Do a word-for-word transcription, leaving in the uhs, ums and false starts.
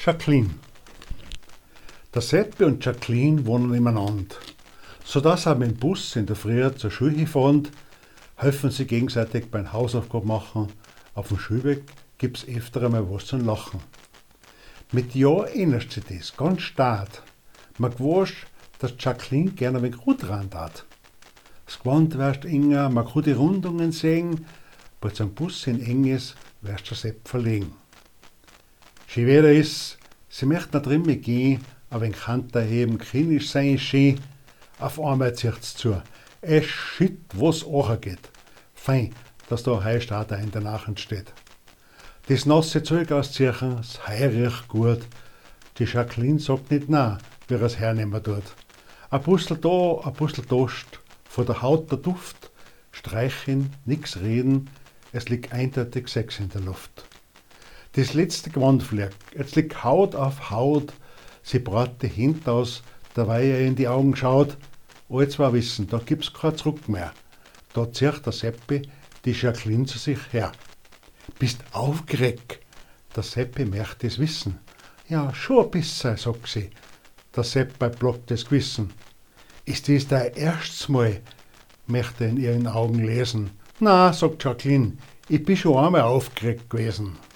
Jacqueline. Der Seppi und Jacqueline wohnen nebeneinander. Sodass er mit dem Bus in der Früh zur Schule fahren, helfen sie gegenseitig beim Hausaufgaben machen. Auf dem Schulweg gibt's öfter einmal was zum Lachen. Mit Jahr ändert sich das ganz stark. Man weiß, dass Jacqueline gerne ein wenig gut ran hat. Das Gewand wirst enger, man kann die Rundungen sehen, bei zum Bus in Enges wirst der Sepp verlegen. Schön Wetter ist, sie möchten nicht drin gehen, aber wenn Kanter heben, klinisch sein schön. Auf einmal zieht's zu. Es shit, was auch geht. Fein, dass da ein Heustarter in der Nacht steht. Das nasse Zeug ausziehen, das Heu riecht gut. Die Jacqueline sagt nicht nein, wie er es hernehmen tut. Ein Puzzle da, ein Puzzle Toast, von der Haut der Duft, streichen, nix reden, es liegt eindeutig Sex in der Luft. Das letzte Gewand fliegt, jetzt liegt Haut auf Haut, sie braut die Hint aus, dabei er in die Augen schaut. Alle zwei wissen, da gibt's kein Zurück mehr. Da zieht der Seppi die Jacqueline zu sich her. Bist aufgeregt? Der Seppi möchte es wissen. Ja, schon ein bisschen, sagt sie. Der Seppi blockt das Gewissen. Ist dies dein erstes Mal? Möchte in ihren Augen lesen. Na, sagt Jacqueline, ich bin schon einmal aufgeregt gewesen.